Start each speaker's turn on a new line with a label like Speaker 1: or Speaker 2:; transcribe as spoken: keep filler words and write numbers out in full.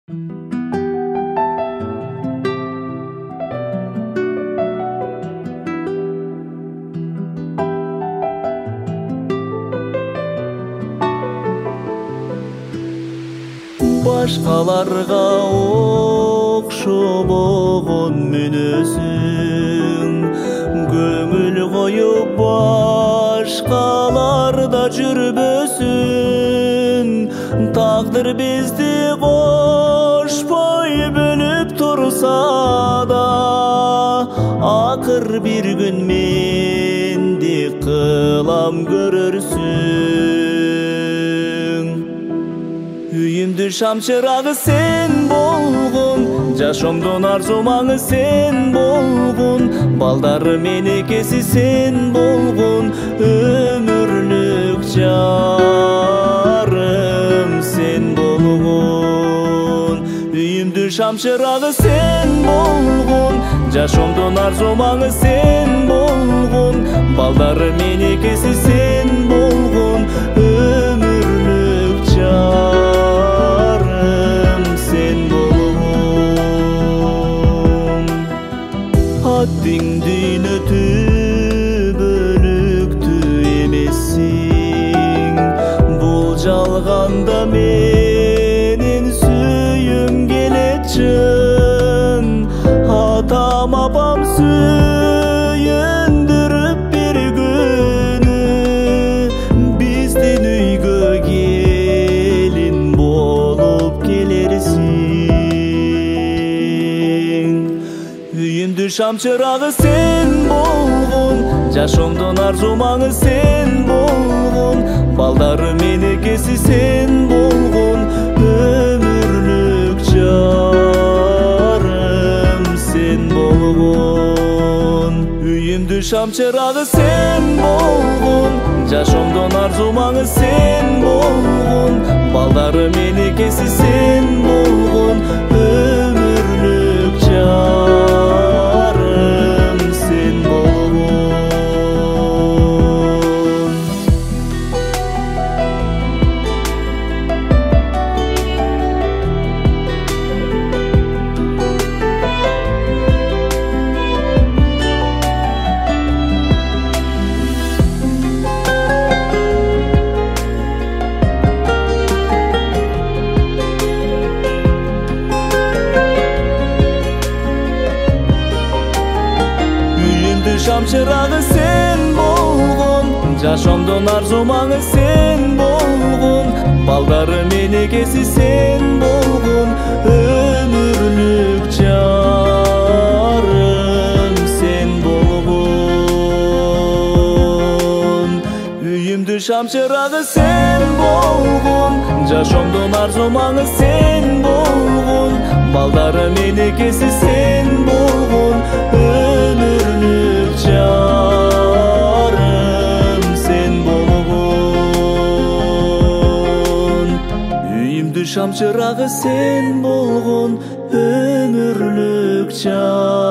Speaker 1: Башкаларга окшобогон мүнөсүң, көңүл коюп башкаларда жүрбөсүң. Тагдыр бизди кошпой бөлүп турса да, акыр бир күн менди кылам көрөрсүң. Үйүмдү шам чырагы сен болгон, жашоомдун арзумаңы сен болгон, балдары менекеси сен болгон, өмүрлүк жарым сен болгон. Үйүмдү шам чырагы сен болгон, жашоомдун арзумаңы сен болгон, балдары менекеси сен болгон, өмүрлүк жарым сен болгон. Аттиң дүйнө түбөлүктүү эмессиң, бул жалганда менин сүйүм келет чын. Атам апам сүйүндүрүп бир күнү биздин үйгө келин болуп келерсиң. Үйүмдү шам чырагы сен болгон, жашоомдун арзумаңы сен болгон, балдары менекеси сен болгон, өмүрлүк жарым сен болгон. Үйүмдү шам чырагы сен болгон, жашоомдун арзумаңы сен болгон, балдары менекеси сен болгон, өмүрлүк жарым сен болгон. Шам чырагы сен болгон, жашоомдун арзумаңы сен болгон, балдары менекеси сен болгон, өмүрлүк жарым сен болгон. Үйүмдү шам чырагы сен болгон, жашоомдун арзумаңы сен болгон, балдары менекеси сен болгон, өмүрлүк жарым сен болгон. Үйүмдү шам чырагы сен болгон, өмүрлүк жарым